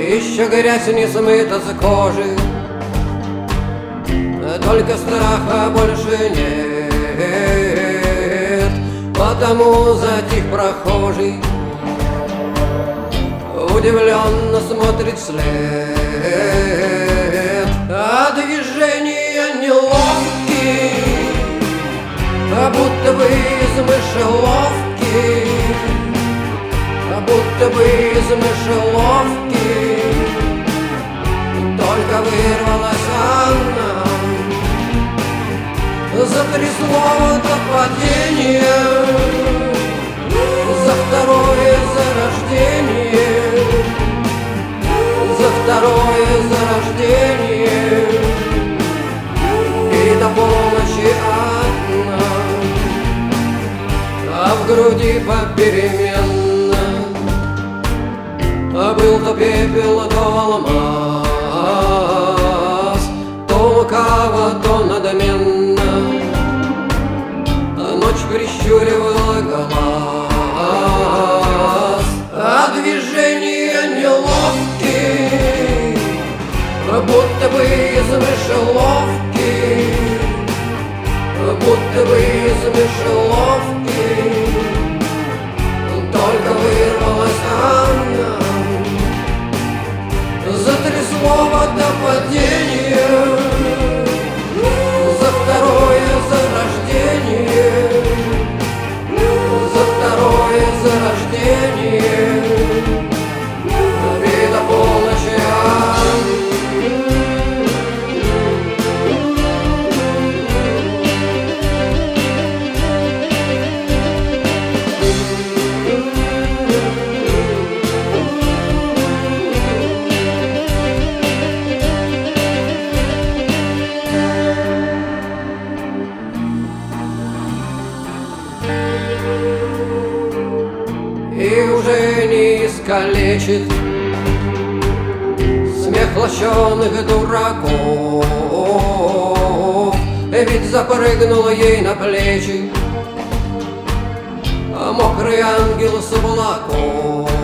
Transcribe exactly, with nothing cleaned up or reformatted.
Еще грязь не смыта с кожи, только страха больше нет. Потому затих прохожий, удивленно смотрит вслед. А движения неловкие, а будто бы из мышеловки, а будто бы из мышеловки. Только вырвалась она, затрясло до падения, за второе зарождение, за второе зарождение. И до полночи одна, а в груди попеременно, а был то пепел, то алмаз, то лукаво, то надменно. Ночь прищуривала глаз, а движения неловкие, будто бы из мышеловки, будто бы из мышеловки. Только вырвалась она, затрясло до падения, за второе зарождение, за второе зарождение. И до полночи и уже не искалечит смех лощеных дураков. Ведь запрыгнула ей на плечи мокрый ангел с облаков.